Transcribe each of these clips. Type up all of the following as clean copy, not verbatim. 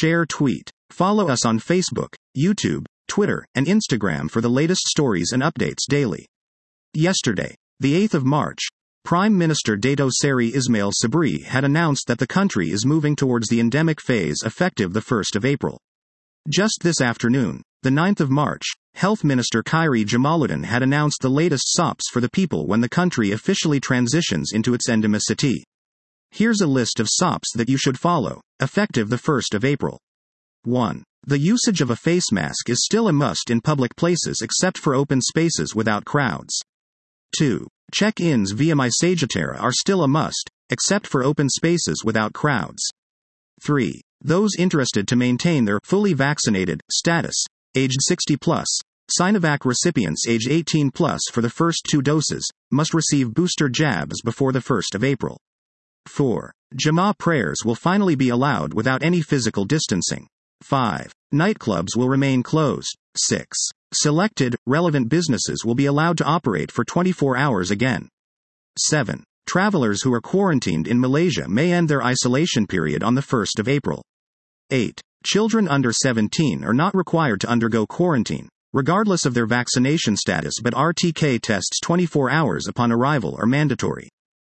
Share tweet. Follow us on Facebook, YouTube, Twitter, and Instagram for the latest stories and updates daily. Yesterday, the 8th of March, Prime Minister Dato Seri Ismail Sabri had announced that the country is moving towards the endemic phase effective the 1st of April. Just this afternoon, the 9th of March, Health Minister Khairi Jamaluddin had announced the latest SOPs for the people when the country officially transitions into its endemicity. Here's a list of SOPs that you should follow, effective the 1st of April. 1. The usage of a face mask is still a must in public places except for open spaces without crowds. 2. Check-ins via MySagittara are still a must, except for open spaces without crowds. 3. Those interested to maintain their fully vaccinated status, aged 60 plus, Sinovac recipients aged 18 plus for the first 2 doses, must receive booster jabs before the 1st of April. 4. Jama prayers will finally be allowed without any physical distancing. 5. Nightclubs will remain closed. 6. Selected, relevant businesses will be allowed to operate for 24 hours again. 7. Travelers who are quarantined in Malaysia may end their isolation period on the 1st of April. 8. Children under 17 are not required to undergo quarantine, regardless of their vaccination status, but RTK tests 24 hours upon arrival are mandatory.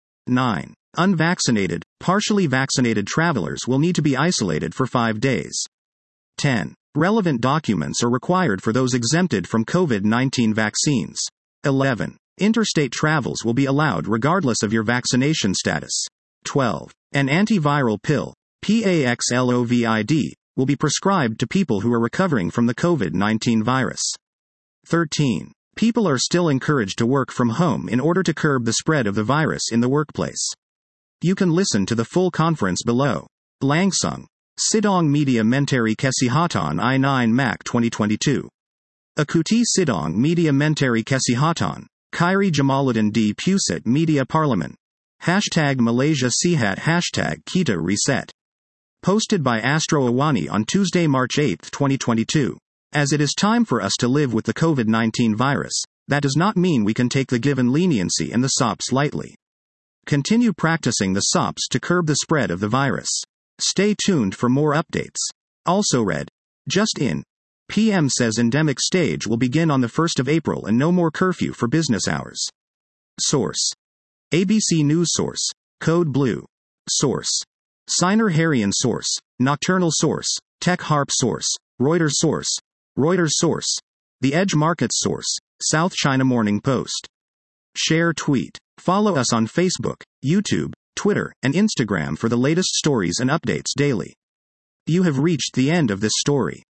9. Unvaccinated, partially vaccinated travelers will need to be isolated for 5 days. 10. Relevant documents are required for those exempted from COVID-19 vaccines. 11. Interstate travels will be allowed regardless of your vaccination status. 12. An antiviral pill, Paxlovid, will be prescribed to people who are recovering from the COVID-19 virus. 13. People are still encouraged to work from home in order to curb the spread of the virus in the workplace. You can listen to the full conference below. Langsung. Sidang Media Menteri Kesihatan I9 Mac 2022. Akuti Sidang Media Menteri Kesihatan, Khairi Jamaluddin di Pusat Media Parliament. #Malaysia Sihat #Kita Reset. Posted by Astro Awani on Tuesday, March 8, 2022. As it is time for us to live with the COVID-19 virus, that does not mean we can take the given leniency and the SOPs lightly. Continue practicing the SOPs to curb the spread of the virus. Stay tuned for more updates. Also read. Just in. PM says endemic stage will begin on the 1st of April and no more curfew for business hours. Source. ABC News Source. Code Blue. Source. Siner Harian Source. Nocturnal Source. Tech Harp Source. Reuters Source. Reuters Source. The Edge Markets Source. South China Morning Post. Share tweet. Follow us on Facebook, YouTube, Twitter, and Instagram for the latest stories and updates daily. You have reached the end of this story.